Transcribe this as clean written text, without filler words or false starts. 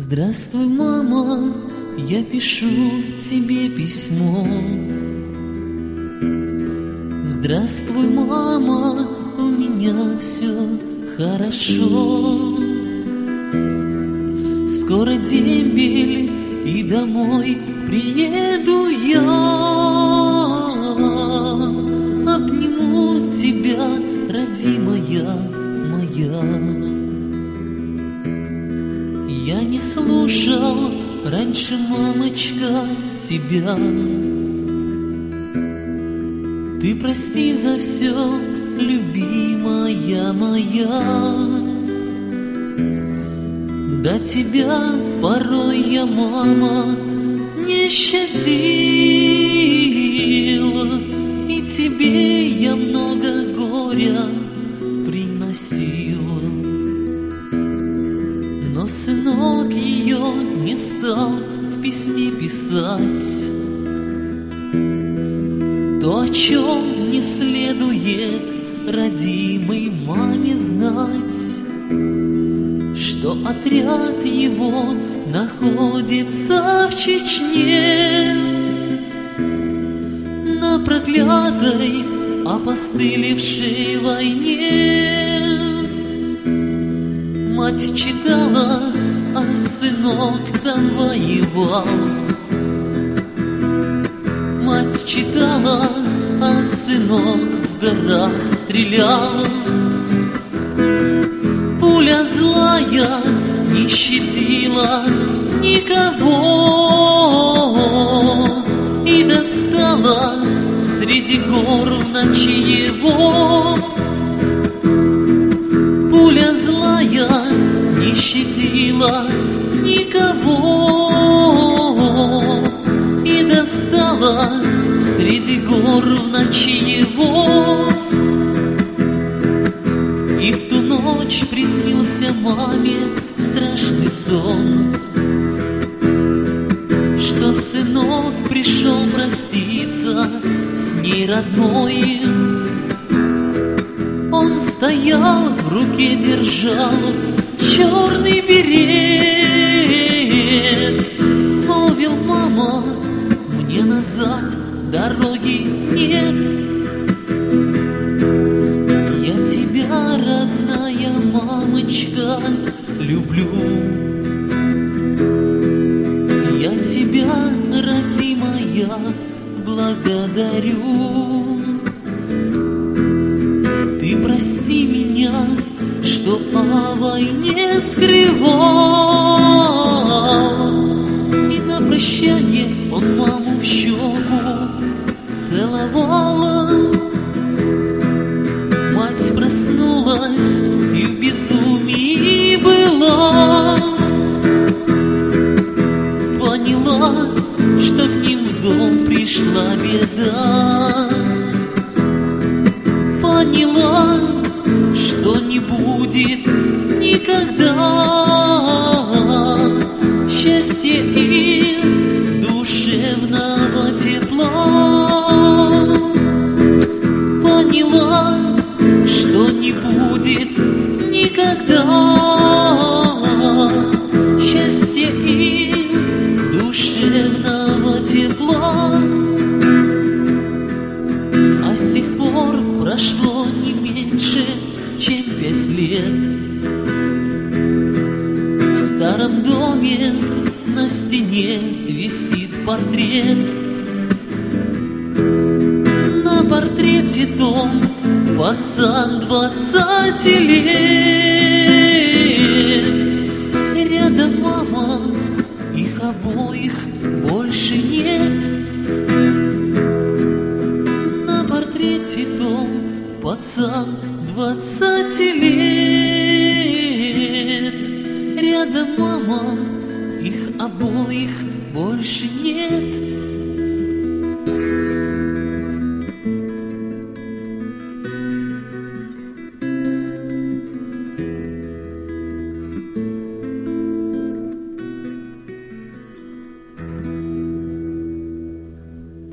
Здравствуй, мама, я пишу тебе письмо. Здравствуй, мама, у меня все хорошо. Скоро дембель, и домой приеду я. Обниму тебя, родимая моя. Я не слушал раньше, мамочка, тебя. Ты прости за все, любимая моя. До тебя порой я, мама, не щадил, и тебе я много горя приносил. Но сынок ее не стал в письме писать то, о чем не следует родимой маме знать, что отряд его находится в Чечне, на проклятой, опостылевшей войне. Мать читала, а сынок там воевал. Мать читала, а сынок в горах стрелял. Пуля злая не щадила никого и достала среди гор в ночи его. Пуля злая не щадила никого и достала среди гор в ночи его. И в ту ночь приснился маме страшный сон, что сынок пришел проститься с ней родной. Он стоял, в руке держал черный берет. Молвил: мама, мне назад дороги нет. Я тебя, родная мамочка, люблю. Я тебя, родимая, благодарю. Ты прости меня, что о войне скрывал. И на прощание он маму в щеку целовала. Мать проснулась и в безумии была. Поняла, что к ним в дом пришла беда. Поняла, что не будет никогда счастья и душевного тепла. Поняла, что не будет никогда счастья и душевного тепла. А с тех пор прошло не меньше, чем 5 лет. В старом доме на стене висит портрет. На портрете том пацан 20 лет. Рядом мама, их обоих больше нет. На портрете том пацан 20 лет. Рядом мама, их обоих больше нет.